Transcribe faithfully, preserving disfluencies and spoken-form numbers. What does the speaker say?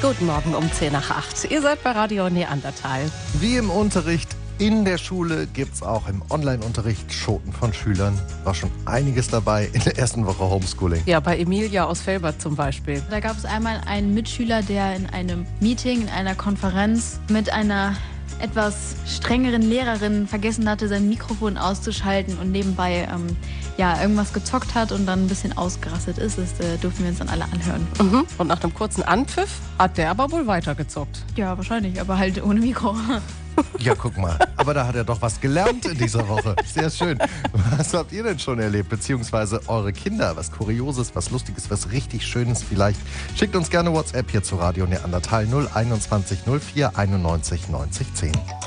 Guten Morgen um zehn nach acht. Ihr seid bei Radio Neandertal. Wie im Unterricht in der Schule gibt's auch im Online-Unterricht Schoten von Schülern. War schon einiges dabei in der ersten Woche Homeschooling. Ja, bei Emilia aus Velbert zum Beispiel. Da gab es einmal einen Mitschüler, der in einem Meeting, in einer Konferenz mit einer etwas strengeren Lehrerin vergessen hatte, sein Mikrofon auszuschalten und nebenbei ähm, ja, irgendwas gezockt hat und dann ein bisschen ausgerastet ist. Das äh, durften wir uns dann alle anhören. Mhm. Und nach einem kurzen Anpfiff hat der aber wohl weitergezockt. Ja, wahrscheinlich, aber halt ohne Mikro. Ja, guck mal. Aber da hat er doch was gelernt in dieser Woche. Sehr schön. Was habt ihr denn schon erlebt? Beziehungsweise eure Kinder? Was Kurioses, was Lustiges, was richtig Schönes vielleicht? Schickt uns gerne WhatsApp hier zu Radio Neandertal null einundzwanzig null vier einundneunzig neunzig zehn.